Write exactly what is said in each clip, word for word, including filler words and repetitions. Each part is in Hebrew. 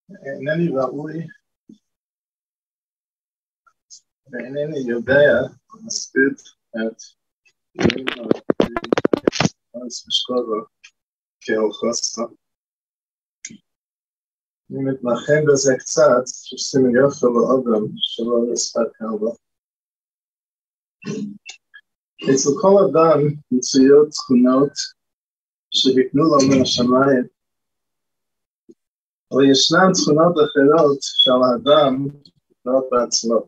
אינני ראוי, ואינני יודע מספיק את אז משקולו כאוכלוסה. אני מתנחם בזה קצת, שעושים יופי לאדם שלא נספק הרבה. אצל כל אדם מצויות תכונות שהקנו לו מן השמיים, אבל ישנן תכונות אחרות של האדם לא בעצמו.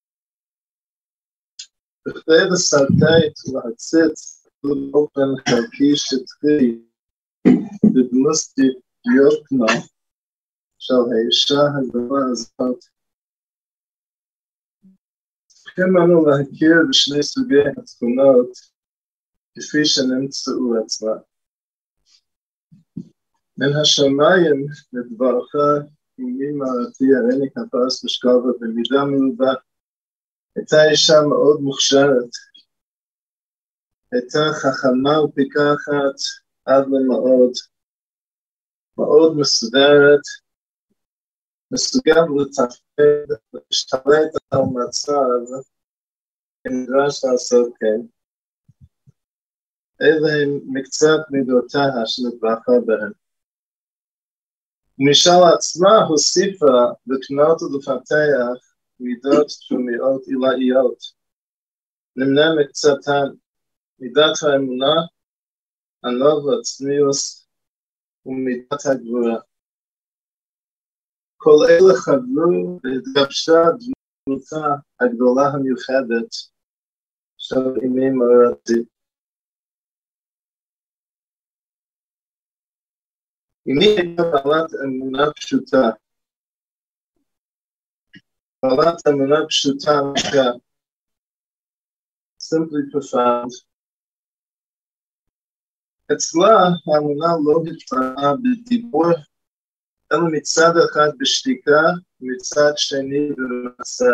בכדי לסרטט ולהציץ באופן חלקי שטחי בדמות דיוקנו של האישה הגדולה הזאת, צריכים אנו להכיר בשני סוגי התכונות כפי שנמצאו אצלה. מן השמיים לדברך אמי מרתי הריני כפרס משכבה במידה מרובה. הייתה אישה מאוד מוכשרת, הייתה חכמה ופיקה אחת עד למאוד, מאוד מסודרת, מסוגל לתפקד ולהשתלט על מצב אם נדרש לעשות כן. אלה הם מקצת מידותיה שנתברכה בהן. ומשל עצמה הוסיפה לקנות ולפתח מידות תרומיות עילאיות. נמנה מקצתן מידת האמונה, ענווה, צניעות ומידת הגבורה. כל אלה חדלו והתגבשה דמותה הגדולה המיוחדת של אמי מרתי. אמי הייתה בעלת אמונה פשוטה. בעלת אמונה פשוטה משקה. simply profound. אצלה האמונה לא התפרעה בדיבור, אלא מצד אחד בשתיקה, מצד שני במעשה.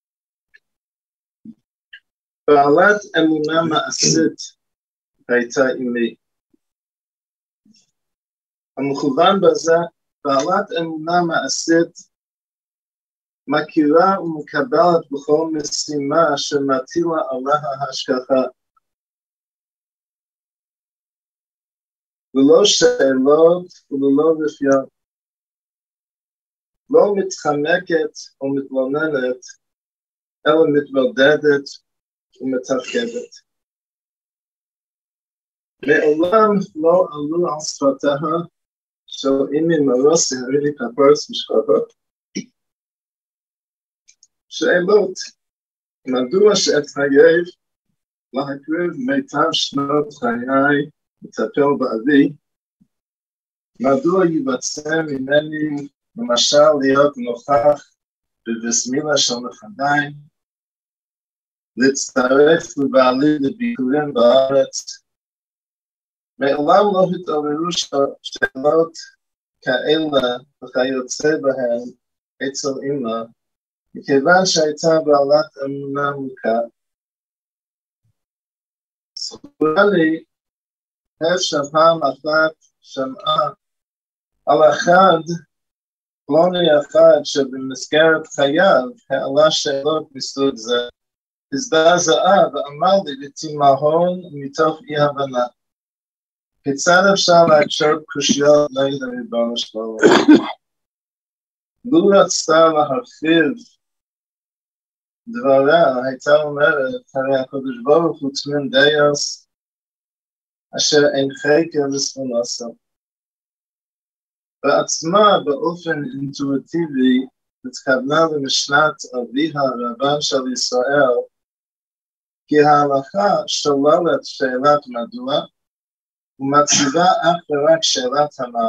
בעלת אמונה מעשית הייתה אמי. המכוון בזה, בעלת אמונה מעשית מכירה ומקבלת בכל משימה שמטילה עליה ההשגחה. ללא שאלות וללא רפיון. לא מתחמקת או מתלוננת, אלא מתמודדת ומתפקדת. מעולם לא עלו על שפתיה של אמי מרוסי הריני כפרס משכבה שאלות, מדוע שאתחייב להקריב מיטב שנות חיי לטפל באבי, מדוע ייבצע ממני למשל להיות נוכח בבסמילה של נכדיי, להצטרף לבעלי לביקורים בארץ. מעולם לא התעוררו שאלות כאלה וכיוצא בהן אצל אמא, מכיוון שהייתה בעלת אמונה עמוקה. זכורה לי אפשר פעם אחת שמעה על אחד, פלוני אחד שבמסגרת חייו העלה שאלות מסוג זה, הזדעזעה ואמר לי לתימהון מתוך אי הבנה. כיצד אפשר להקשר קושיות נגד הריבונו של עולם? לו רצתה להרחיב דבריה, הייתה אומרת, הרי הקדוש ברוך הוא תמיד דיוס, אשר אין חקר לספונוסו. בעצמה באופן אינטואיטיבי, התכוונה למשנת אביה רבן של ישראל, כי ההלכה שוללת שאלת מדוע, ומציבה אך ורק שאלת המה.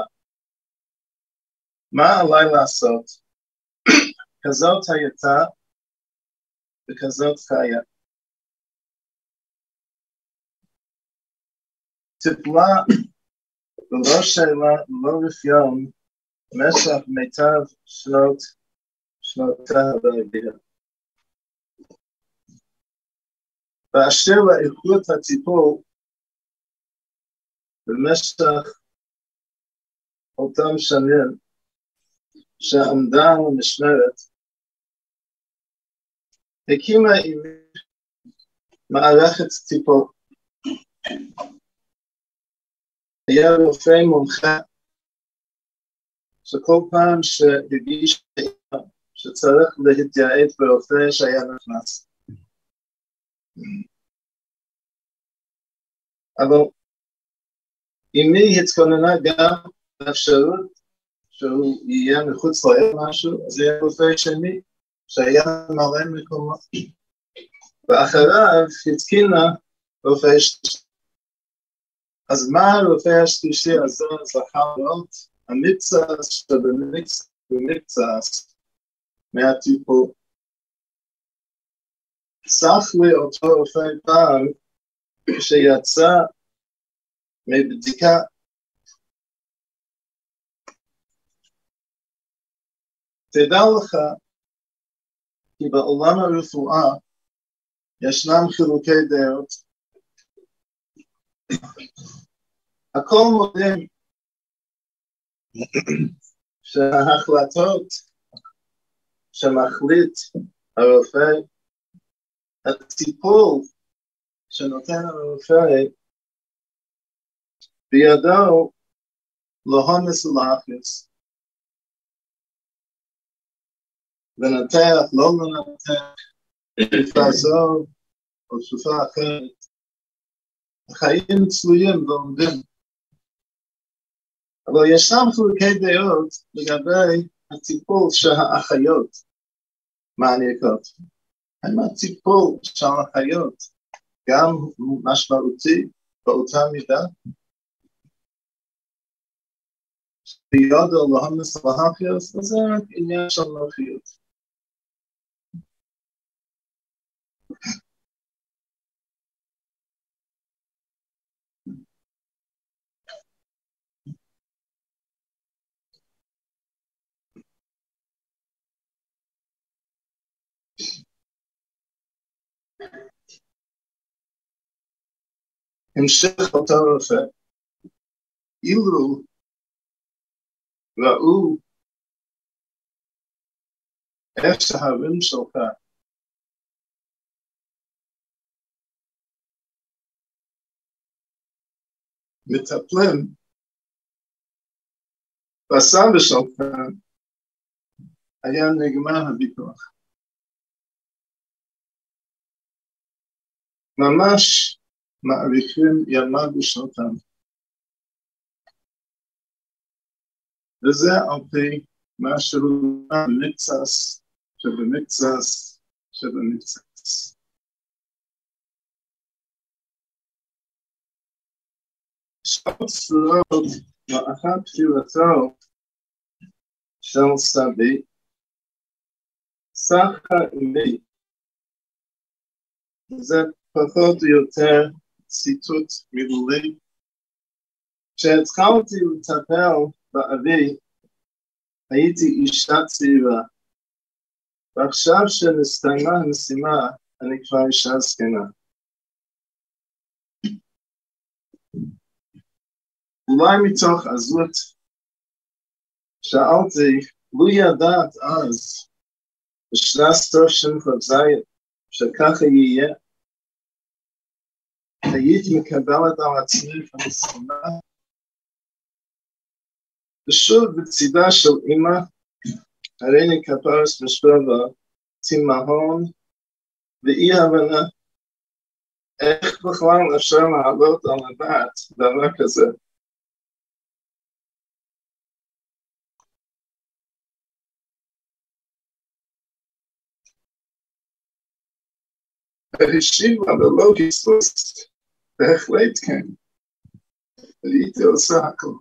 מה עליי לעשות? כזאת הייתה וכזאת חיה. טיפלה ללא שאלה, ללא רפיון, במשך מיטב שנות, שנותיה בהגיעה. באשר לאיכות הטיפול, במשך אותם שנים, שעמדה על המשמרת, הקימה אימי מערכת טיפול. היה רופא מומחה שכל פעם שהרגיש שצריך להתייעץ ברופא שהיה נכנס. אבל אימי התכוננה גם באפשרות שהוא יהיה מחוץ לעיר משהו, אז היה רופא שני שהיה מלא מקומות. ואחריו התקינה רופא שלישי. אז מה הרופא השלישי הזה זכה להיות? המקצת שבמקצת מהטיפול. סך לי אותו רופא פעם כשיצא מבדיקה. תדע לך כי בעולם הרפואה ישנם חילוקי דעות. הכל מודעים שההחלטות שמחליט הרופא, הטיפול שנותן הרופא, בידו להונס ולהכניס. לנתח, לא לנתח, לפעזור או תשופה אחרת. החיים צלויים ועומדים. אבל ישנם חילוקי דעות לגבי הטיפול שהאחיות מעניקות. האם הטיפול של האחיות גם משמעותי באותה מידה? ביודו להונס ולהכניס, זה רק עניין של נוחיות. המשך אותו רופא, אילו ראו איך שההורים שלך מטפלים בסבא שלך, היה נגמר הוויכוח. ממש מעריכים ימיו ושנותם. וזה על פי מה שהוא במקצס, שבמקצס, שבמקצס. שעות ספורות לאחר פטירתו של סבי, סחה אימי, זה פחות או יותר ציטוט מילולי, כשהתחלתי לטפל באבי, הייתי אישה צעירה, ועכשיו שנסתיימה המשימה, אני כבר אישה זקנה. אולי מתוך עזות, שאלתי, לו ידעת אז, בשנת תשכ"ז, שככה יהיה, הייתי מקבלת על עצמי את המשימה, ושוב בצידה של אמא, הריני כפרס משברבה, תימהון ואי הבנה, איך בכלל אפשר לעלות על הבת דבר כזה. והשיבה ולא היסוס, בהחלט כן, הייתי עושה הכל.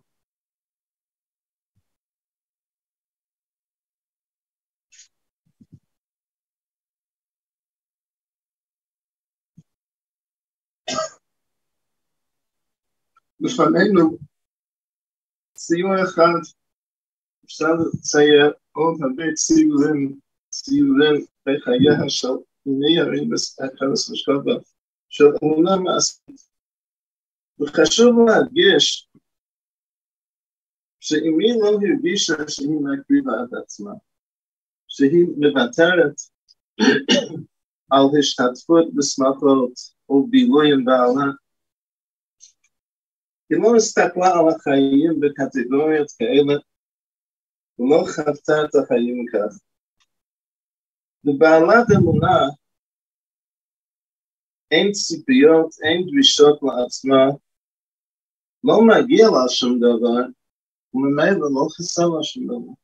לפנינו ציור אחד, אפשר לצייר עוד הרבה ציורים, ציורים בחייה של אמי הפרס משקובה, של אמונה מעשית. וחשוב להדגיש שאמי לא הרגישה שהיא מקריבה את עצמה, שהיא מוותרת על השתתפות בשמחות ובילוי עם בעלה. היא לא הסתכלה על החיים בקטגוריות כאלה, ולא חוותה את החיים כך. בבעלת אמונה אין ציפיות, אין דרישות לעצמה, לא מגיע לה שום דבר, וממילא לא חסר לה שום דבר.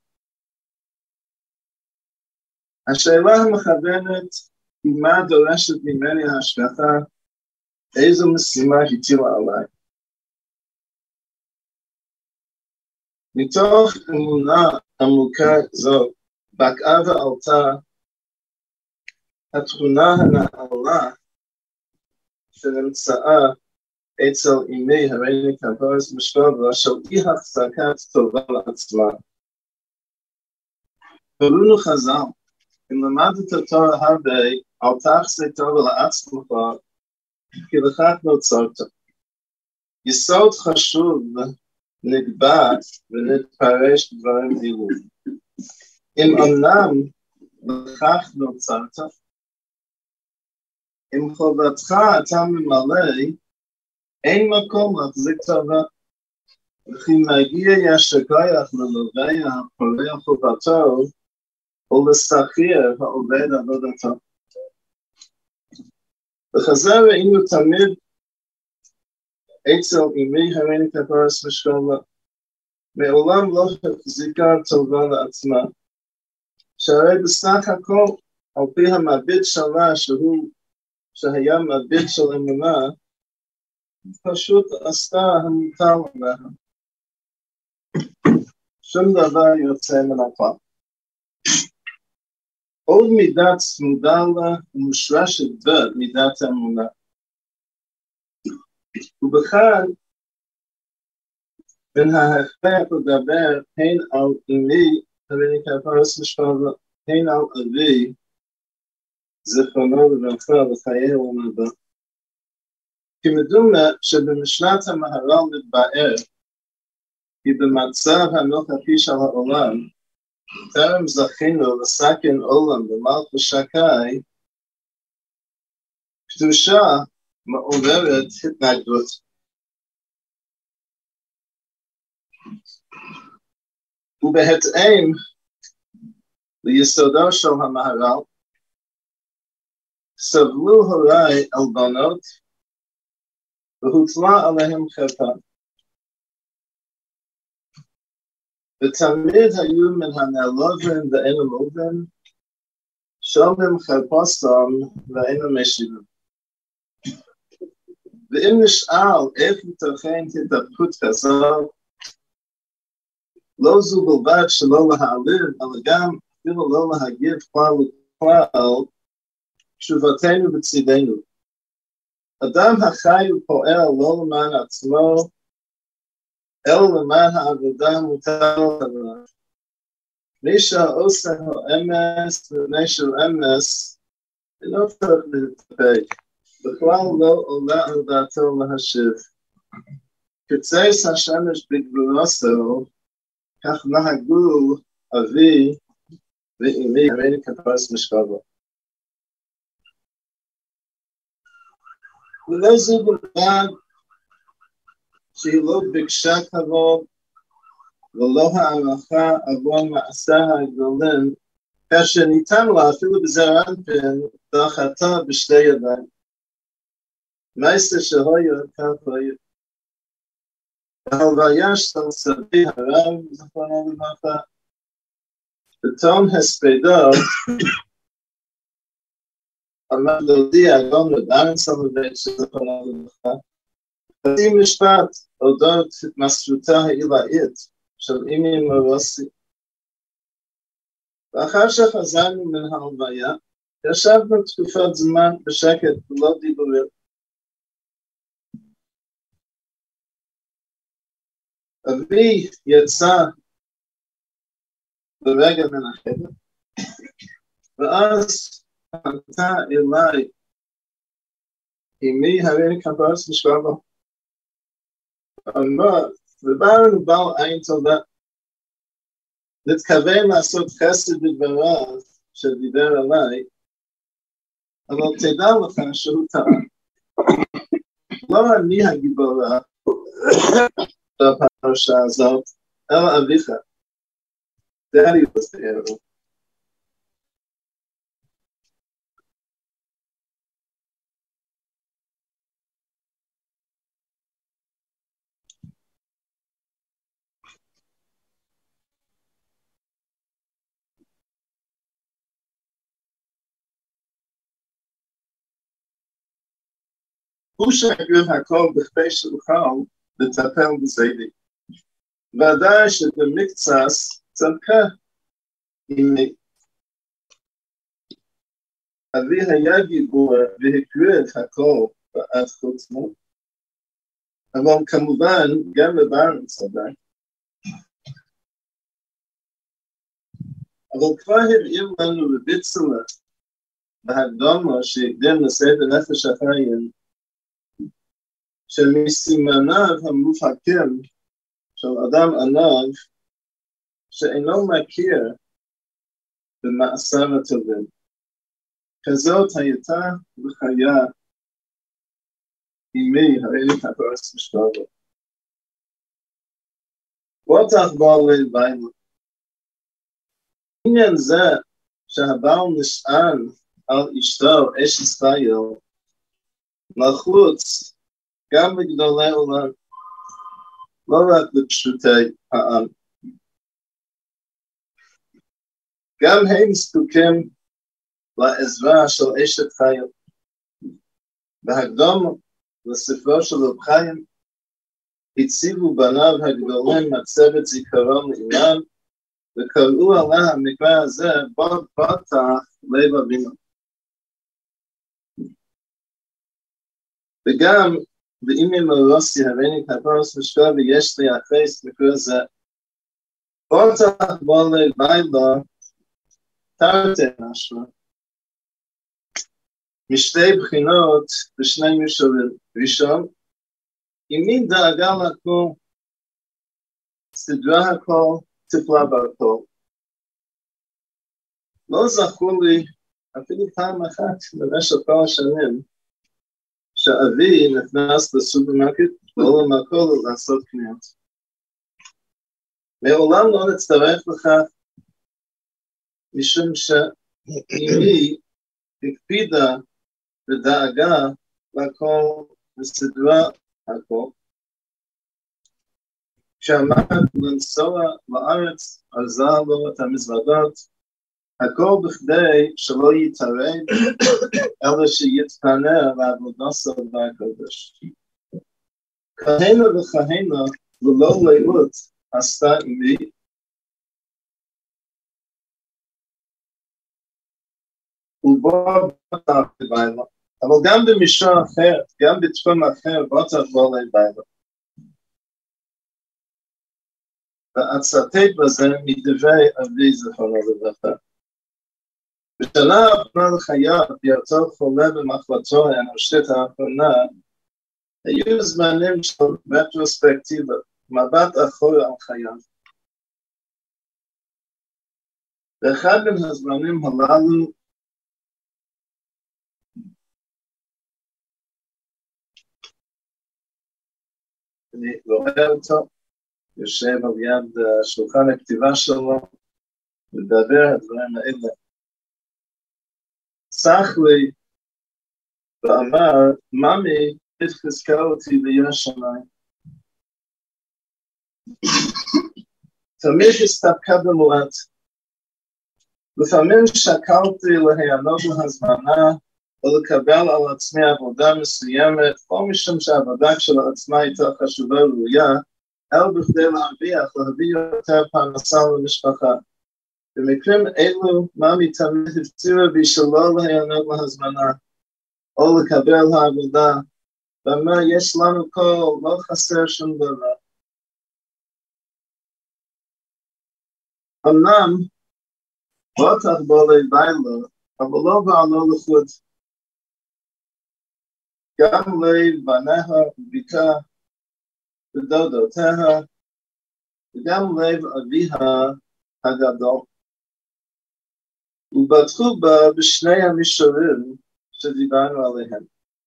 השאלה המכוונת היא מה דורשת ממני ההשגחה, איזו משימה הטילה עליי. מתוך אמונה עמוקה זו, בקעה ועלתה התכונה הנעלה שנמצאה אצל אמי הריני כפרס משקולה של אי החזקת טובה לעצמה. קראנו חז"ל, אם למדת תורה הרבה, אל תחסה טובה לעצמך, כי לכך נוצרת. יסוד חשוב נקבע ונתפרש דברים אלו. אם אמנם לכך נוצרת, אם חובתך אתה ממלא, אין מקום להחזיק טובה, וכי מגיע ישגח ללוויה הפורע חובתו, ולשכיר העובד עבודתו. וכזה ראינו תמיד אצל אמי הריני כפרס משקולה, מעולם לא החזיקה טובה לעצמה, שהרי בסך הכל, על פי המביט שלה שהוא, שהיה מביט של אמונה, פשוט עשתה המוטל עליה. שום דבר יוצא מן הכלל. עוד מידה צמודה לה ומושרשת במידת האמונה. ובכן, בין ההכרח לדבר הן על אמי הריני כפרס משקולה, הן על אבי, זכרונו לברכה וחיי עולם הבא. כי מדומה שבמשנת המהר"ל מתבאר כי במצב הנוכחי של העולם טרם זכינו לסכן עולם במלכות שקי, קדושה מעוררת התנגדות. ובהתאם ליסודו של המהר"ל סבלו הוריי על בנות והוטלה עליהם חרפה. ותמיד היו מן הנעלובים ואין המובים, שומרים חרפוסם ואין המשיבים. ואם נשאל איך ייתכן התהפכות כזו, לא זו בלבד שלא להעליב, אלא גם אפילו לא להגיב כלל וכלל, תשובתנו בצידנו. אדם החי ופועל לא למען עצמו, אלא למען העבודה המוטלת עליו. מי שעושה האמס ומי של אמס, אינו צריך להתאפק, בכלל לא עולה על דעתו להשיב. כצייס השמש בגבולתו, כך נהגו אבי ואמי הריני כפרס משקולה. ולא זו בלבד שהיא לא ביקשה כבוד ולא הערכה עבור מעשיה הגדולים, כאשר ניתן לה אפילו בזעיר אנפין דחתה בשתי ידיים. מעשה שהויה כך היה. בהלוויה של סבי הרב זכרונו לברכה, בתום הספדו עמד להודיע גם לדן סלובייץ' זכרונו לברכה, חצי משפט אודות התמסרותה העילאית של אמי מורוסי. ואחר שחזרנו מן ההלוויה, ישבנו תקופת זמן בשקט ולא דיבורים. אבי יצא ברגע מן החדר, ואז פנתה אליי אמי הריני כפרס משקולה. אמרה, ובאנו בעל עין טובה, נתכוון לעשות חסד בדבריו שדיבר עליי, אבל תדע לך שהוא טעה. לא אני הגיבורה בפרשה הזאת, אלא אביך. Daddy was the hero. הוא שהקריב הכל בכדי שאוכל לטפל בזידי. ודאי שבמקצס צדקה עמי. אבי היה גיבור והקריב הכל בעד חוצנו, אבל כמובן גם לברן צדק. אבל כבר הבאיר לנו בביצלה בהקדומה שהקדם לסדר נפש החיים, שמסימניו המופקים של אדם ענב שאינו מכיר במעשיו הטובים. כזאת הייתה וחיה אמי האלף הפרס משפטו. בוטח בו לילה. עניין זה שהבעל נשען על אשתו אשת חייל לחוץ גם בגדולי עולם, לא רק לפשוטי העם. גם הם זקוקים לעזרה של אשת חייל. בהקדום לספרו של רב חיים, הציבו בניו הגדולים מצבת זיכרון לאימם, וקראו עליה המקרא הזה, בוא פתח לב אבינו. וגם, ואימי מרוסי הריני כפרוס משקוע ויש לי אחרי מקרא זה, פתח בוא לב לילה, תרתי משהו. משתי בחינות בשני מישורים. ראשון, אמי דאגה לכל, סדרה הכל, טיפלה בהכל. לא זכו לי, אפילו פעם אחת במשך כל השנים, שאבי נכנס לסופרמרקט או למכולת לעשות קניות. מעולם לא נצטרף לכך, משום שאמי הקפידה ודאגה לכל וסדרה הכל. כשעמד לנסוע לארץ, עזר לו את המזוודות, הכל בכדי שלא יתערב, אלא שיתפנה לעבודתו בקודש. כהנה וכהנה ולא לילות עשתה אמי, ובוא בטח בלילה, אבל גם במישור אחר, גם בתחום אחר, בטח בוא לילה. ואצטט בזה מדברי אבי זכרונו לברכה. בשנה האחרונה לחייו, בהיותו חולה במחלתו האנושית האחרונה, היו זמנים של רטרוספקטיבה, מבט אחורה על חייו. באחד מן הזמנים הללו, אני רואה אותו, יושב על יד שולחן הכתיבה שלו, מדבר הדברים האלה. צח לי ואמר, ממי, תחזקה אותי לירושלים. תמיד הסתפקה במועט. לפעמים שקלתי להיענות להזמנה, או לקבל על עצמי עבודה מסוימת, או משום שהעבודה כשלעצמה הייתה חשובה וראויה, אלא בכדי להרוויח, להביא יותר פרנסה למשפחה. במקרים אלו, ממי תמיד הפצירה בי שלא להיענות להזמנה, או לקבל העבודה, ואמר, יש לנו קול, לא חסר שום דבר. אמנם, בטח בו לילה, אבל לא בעלו לחוד. גם לב בניה וביקה, ודודותיה, וגם לב אביה הגדול. ובטחו בה בשני המישורים שדיברנו עליהם.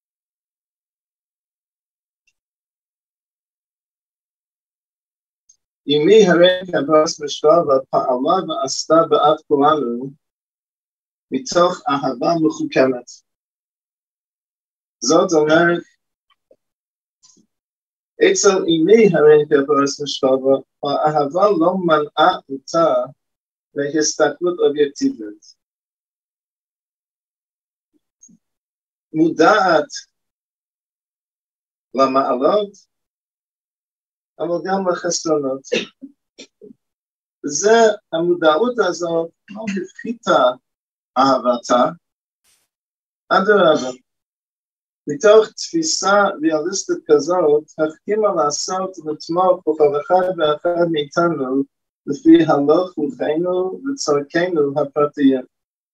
אמי הרי כבש משווה ופעלה ועשתה בעד כולנו מתוך אהבה מחוכמת. זאת אומרת, אצל אמי הרי כבש משווה והאהבה לא מנעה אותה להסתכלות אובייקטיבית. מודעת למעלות, אבל גם לחסרונות. וזה, המודעות הזאת לא הפחיתה אהבתה, אדרבה. מתוך תפיסה ריאליסטית כזאת, החכימה לעשות ולתמוך בכל אחד ואחד מאיתנו, לפי הלוך רוחנו וצורכנו הפרטיים.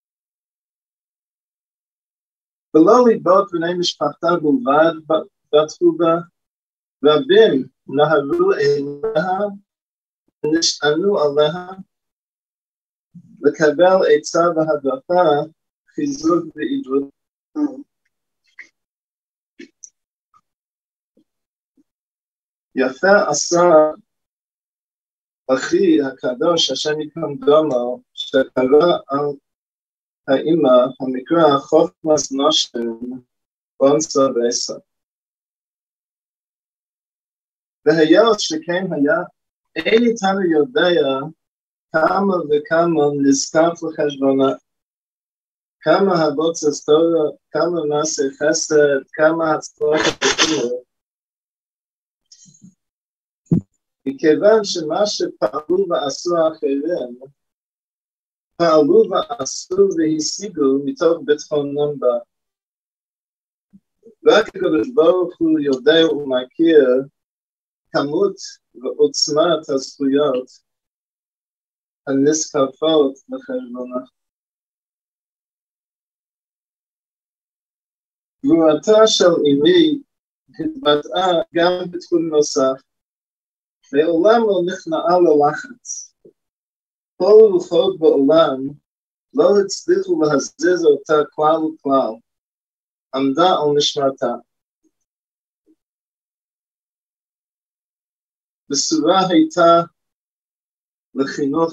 ולא ליבות בני משפחתה בלבד בטחו בה, רבים נהרו אליה ונשענו עליה לקבל עצה והדרכה, חיזוק ועידוד. יפה עשה אחי הקדוש השם ייקום דמו, שקרא על האמא המקרא חוכמת נושן בונסה ועשה. והיות שכן היה, אין איתנו יודע כמה וכמה נזקף לחשבונה, כמה הבוצס תורה, כמה מעשה חסד, כמה הצלחה וכו'. מכיוון שמה שפעלו ועשו האחרים, פעלו ועשו והשיגו מתוך ביטחונם בה. רק הקדוש ברוך הוא יודע ומכיר כמות ועוצמת הזכויות הנזקפות לחשבונה. גבורתה של אמי התבטאה גם בתחום נוסף, לעולם לא נכנעה ללחץ. כל הרוחות בעולם לא הצליחו להזיז אותה כלל וכלל, עמדה על נשמתה. מסורה הייתה לחינוך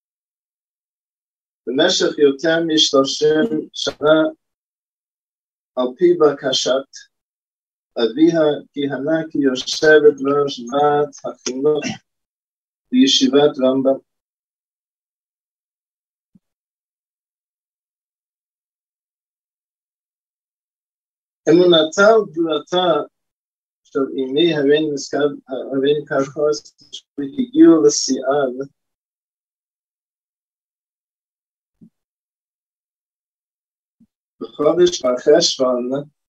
במשך יותר משלושים שנה על פי בקשת אביה כיהנה כיושבת ראש ועד החינוך בישיבת רמב"ם. אמונתה וגבורתה של אמי הריני כחוס שהגיעו לשיאן בחודש חשוון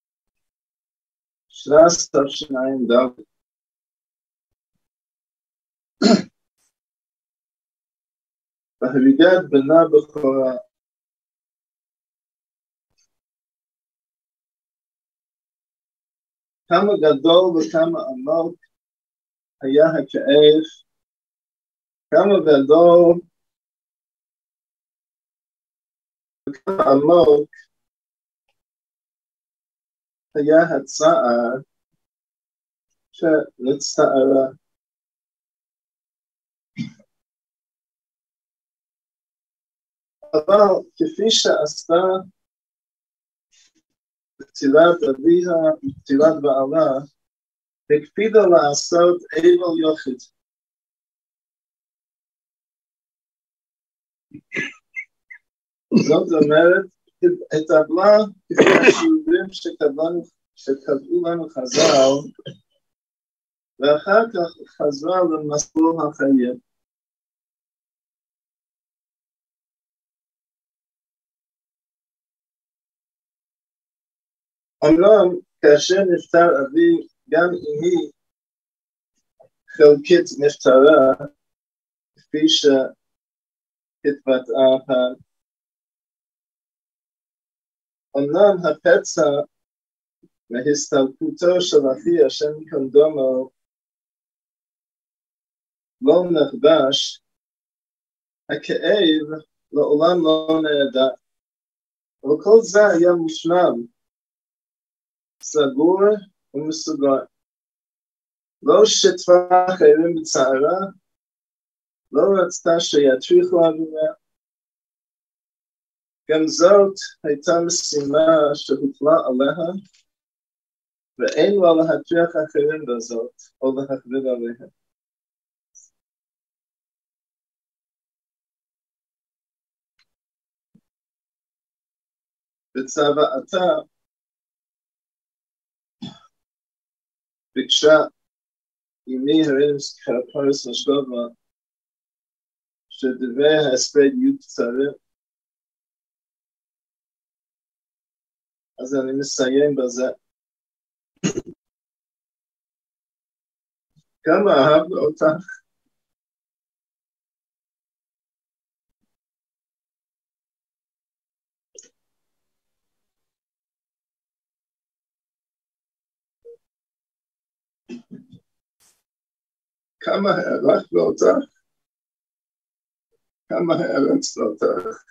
שנת תשע"ד. בהריגת בנה בכורה. כמה גדול וכמה עמוק היה הכאב, כמה גדול וכמה עמוק היה הצער שנצטערה. אבל כפי שעשתה בפטירת אביה ובפטירת בעלה, הקפידה לעשות אבל יחיד. זאת אומרת, התאבלה כפי השיעורים שקבעו לנו חז"ל, ואחר כך חזרה למסלול החיים. אמנם כאשר נפטר אבי, גם אמי חלקית נפטרה, כפי שהתבטאה. אמנם הפצע מהסתלקותו של אחי השם ייקום דמו לא נחדש, הכאב לעולם לא נעדה. אבל כל זה היה מושלם, סגור ומסוגר. לא שטפה חיילים בצערה, לא רצתה שיטריחו עבורה. גם זאת הייתה משימה שהוטלה עליה, ואין לה להטריח אחרים בזאת, או להכביד עליהם. בצוואתה ביקשה אמי הרמס כפרס משלובה, שדברי ההספד יהיו קצרים. אז אני מסיים בזה. כמה אהבת אותך? כמה הערכת אותך? כמה הערצת אותך?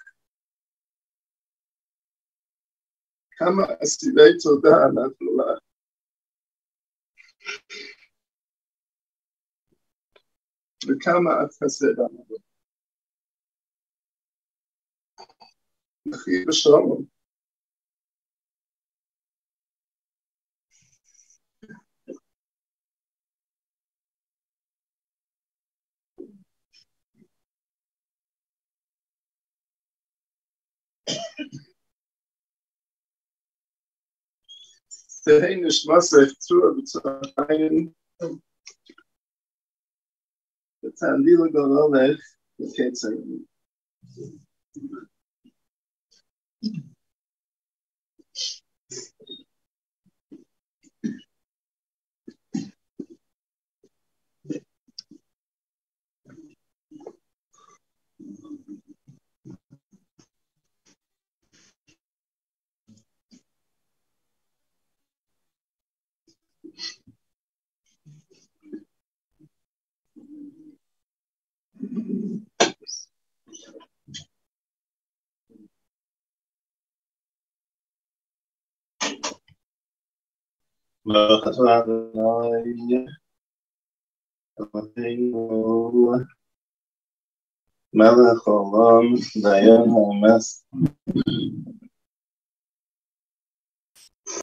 כמה אסירי תודה אנחנו לך? וכמה את חסרה לנו? אחי בשלום. תהי נשמסך צורה בצהריים, ותענדי לגורלך לקץ הימים. ברוך אתה אדוני אלוהינו מלך העולם דיין האמת